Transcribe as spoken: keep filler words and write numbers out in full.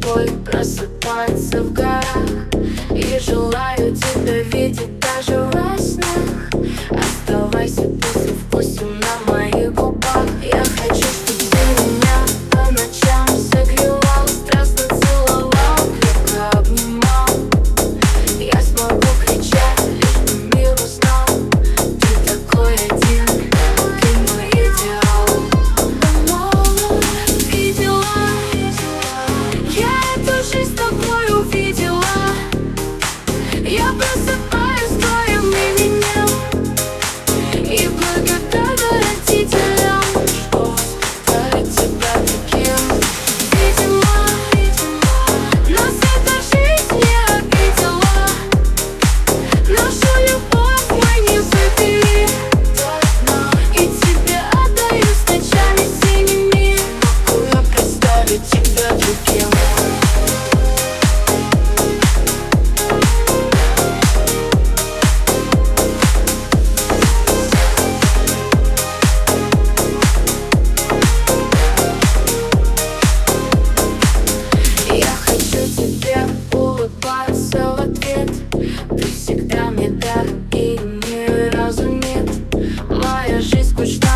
тобой просыпается в горах. И желаю тебя видеть даже во снах. Оставайся, послевкусием на моих губах. Я хочу, чтобы ты меня по ночам согревал, страстно целовал, крепко обнимал. Я смогу кричать, лишь бы мир узнал: ты такой один, ты мой идеал. Видела, я эту жизнь с тобой увидела. Я просыпаюсь с твоим именем и благодарна родителям, что воспитали тебя таким. Видимо, нас эта жизнь не обидела. Нашу любовь мы не забили, и тебе отдаюсь ночами синими. Могу я представить тебя другим? Я хочу тебе улыбаться в ответ. Ты всегда мне дорог и ни разу нет. Моя жизнь скучна.